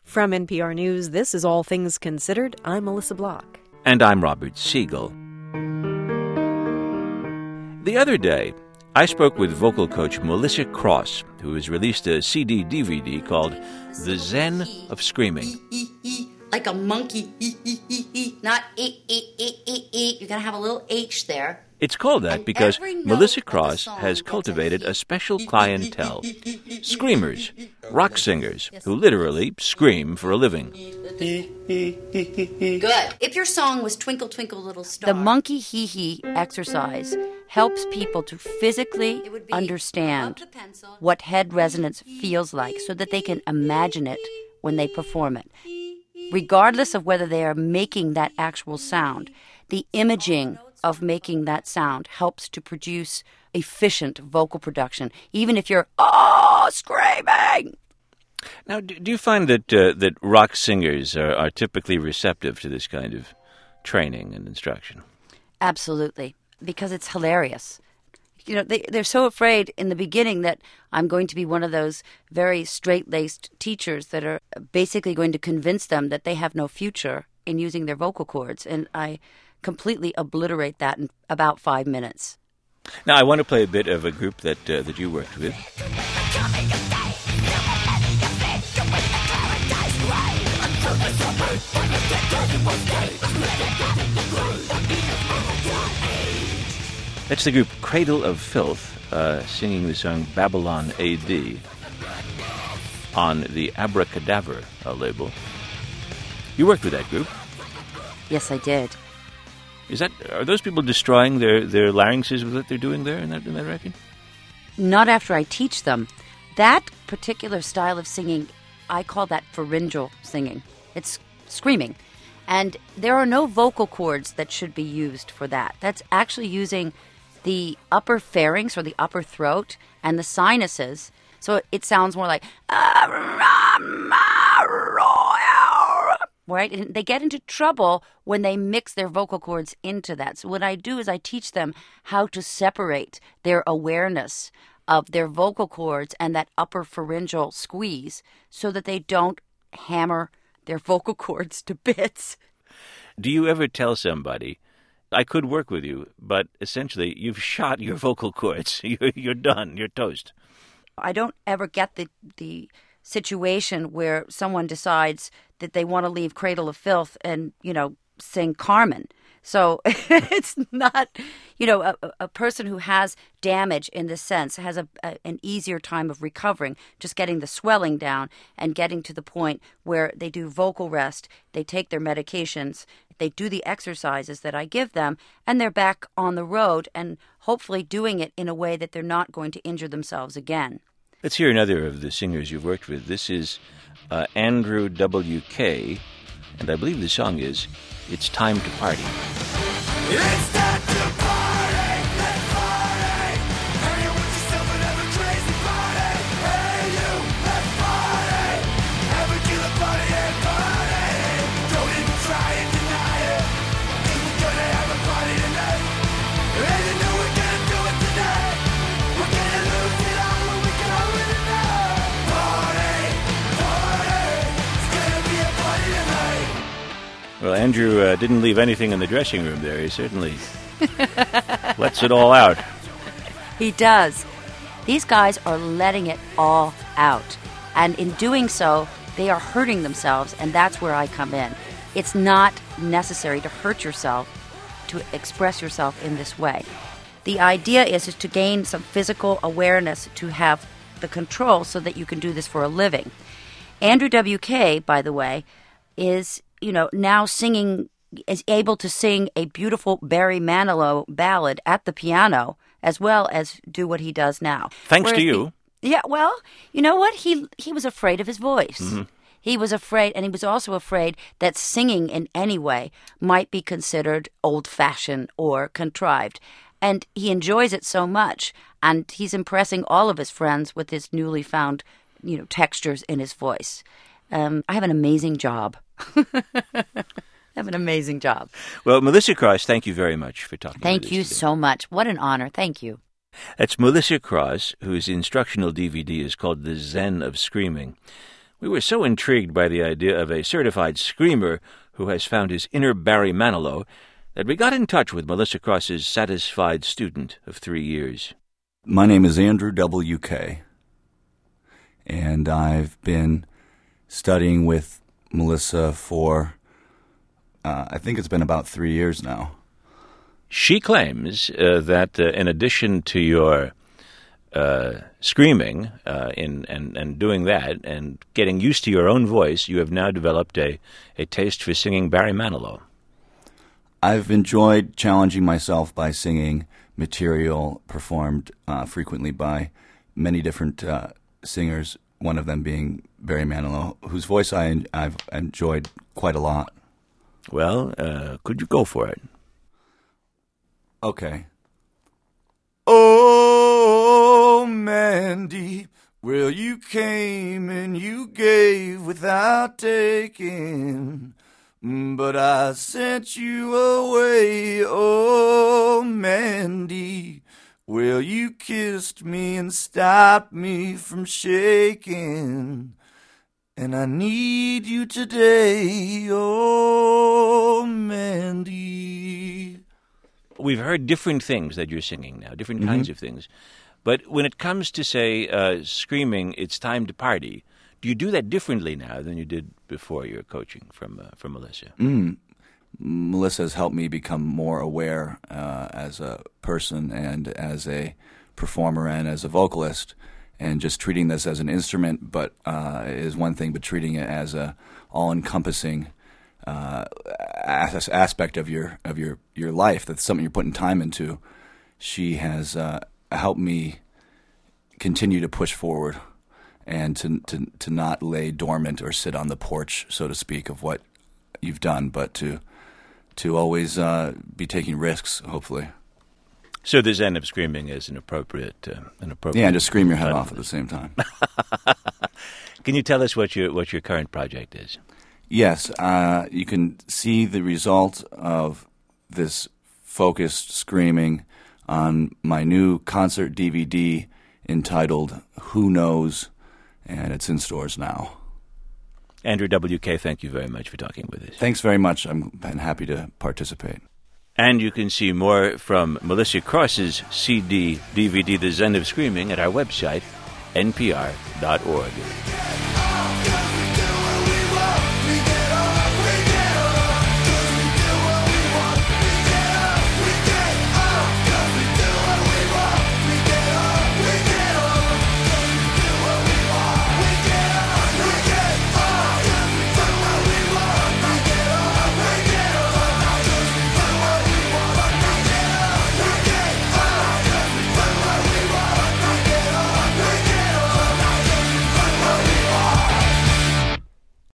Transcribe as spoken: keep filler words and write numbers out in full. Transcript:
From N P R News, this is All Things Considered. I'm Melissa Block. And I'm Robert Siegel. The other day, I spoke with vocal coach Melissa Cross, who has released a C D D V D called The Zen of Screaming. Like a monkey, not e, e, e, e, e. You're going to have a little H there. It's called that because Melissa Cross has cultivated a special clientele. Screamers, rock singers, who literally scream for a living. Good. If your song was Twinkle, Twinkle, Little Star. The monkey hee-hee exercise helps people to physically understand what head resonance feels like so that they can imagine it when they perform it. Regardless of whether they are making that actual sound, the imaging of making that sound helps to produce efficient vocal production, even if you're, oh, screaming. Now, do you find that uh, that rock singers are, are typically receptive to this kind of training and instruction? Absolutely, because it's hilarious. You know, they, they're so afraid in the beginning that I'm going to be one of those very straight-laced teachers that are basically going to convince them that they have no future in using their vocal cords. And I completely obliterate that in about five minutes. Now, I want to play a bit of a group that uh, that you worked with. That's the group Cradle of Filth, uh, singing the song Babylon A D on the Abracadaver uh, label. You worked with that group. Yes, I did. Is that are those people destroying their, their larynxes with what they're doing there in that in that record? Not after I teach them. That particular style of singing, I call that pharyngeal singing. It's screaming. And there are no vocal cords that should be used for that. That's actually using the upper pharynx or the upper throat and the sinuses. So it sounds more like, right? And they get into trouble when they mix their vocal cords into that. So what I do is I teach them how to separate their awareness of their vocal cords and that upper pharyngeal squeeze so that they don't hammer their vocal cords to bits. Do you ever tell somebody, I could work with you, but essentially you've shot your vocal cords. You're, you're done. You're toast. I don't ever get the the situation where someone decides that they want to leave Cradle of Filth and, you know, sing Carmen. So it's not, you know, a, a person who has damage in this sense has a, a, an easier time of recovering, just getting the swelling down and getting to the point where they do vocal rest, they take their medications, they do the exercises that I give them, and they're back on the road and hopefully doing it in a way that they're not going to injure themselves again. Let's hear another of the singers you've worked with. This is uh, Andrew W K, and I believe the song is It's Time to Party. It's time to party, let's party. Hey, you want yourself another crazy party? Hey, you, let's party. Have a killer party and party. Don't even try and deny it. 'Cause we're gonna have a party tonight. And you know we're gonna do it tonight. We're gonna lose it all when we get home with it now. Party, party. It's gonna be a party tonight. Well, Andrew uh, didn't leave anything in the dressing room there. He certainly lets it all out. He does. These guys are letting it all out. And in doing so, they are hurting themselves, and that's where I come in. It's not necessary to hurt yourself to express yourself in this way. The idea is, is to gain some physical awareness, to have the control so that you can do this for a living. Andrew W K, by the way, is, you know, now singing, is able to sing a beautiful Barry Manilow ballad at the piano, as well as do what he does now. Thanks Whereas to you. He, yeah, well, you know what? He he was afraid of his voice. Mm-hmm. He was afraid, and he was also afraid that singing in any way might be considered old-fashioned or contrived. And he enjoys it so much, and he's impressing all of his friends with his newly found, you know, textures in his voice. Um, I have an amazing job. I have an amazing job. Well, Melissa Cross, thank you very much for talking Thank with us you today. so much. What an honor. Thank you. That's Melissa Cross, whose instructional D V D is called The Zen of Screaming. We were so intrigued by the idea of a certified screamer who has found his inner Barry Manilow that we got in touch with Melissa Cross's satisfied student of three years. My name is Andrew W K, and I've been studying with Melissa for, uh, I think it's been about three years now. She claims uh, that uh, in addition to your uh, screaming uh, in and, and doing that and getting used to your own voice, you have now developed a, a taste for singing Barry Manilow. I've enjoyed challenging myself by singing material performed uh, frequently by many different uh, singers, one of them being Barry Manilow, whose voice I, I've enjoyed quite a lot. Well, uh, could you go for it? Okay. Oh, Mandy, well, you came and you gave without taking, but I sent you away. Oh, Mandy, well, you kissed me and stopped me from shaking, and I need you today. Oh, Mandy. We've heard different things that you're singing now, different Mm-hmm. kinds of things. But when it comes to, say, uh, screaming, it's time to party, do you do that differently now than you did before your coaching from uh, from Melissa? Mm. Melissa has helped me become more aware uh, as a person and as a performer and as a vocalist, and just treating this as an instrument, but uh, is one thing, but treating it as a all-encompassing uh, as- aspect of your of your your life. That's something you're putting time into. She has uh, helped me continue to push forward and to, to to not lay dormant or sit on the porch, so to speak, of what you've done, but to to always uh, be taking risks, hopefully. So the Zen of screaming is an appropriate, uh, an appropriate. Yeah, and just scream your head off at the same time. Can you tell us what your what your current project is? Yes, uh, you can see the result of this focused screaming on my new concert D V D entitled Who Knows, and it's in stores now. Andrew W K, thank you very much for talking with us. Thanks very much. I'm been happy to participate. And you can see more from Melissa Cross's C D, D V D, The Zen of Screaming, at our website, N P R dot org.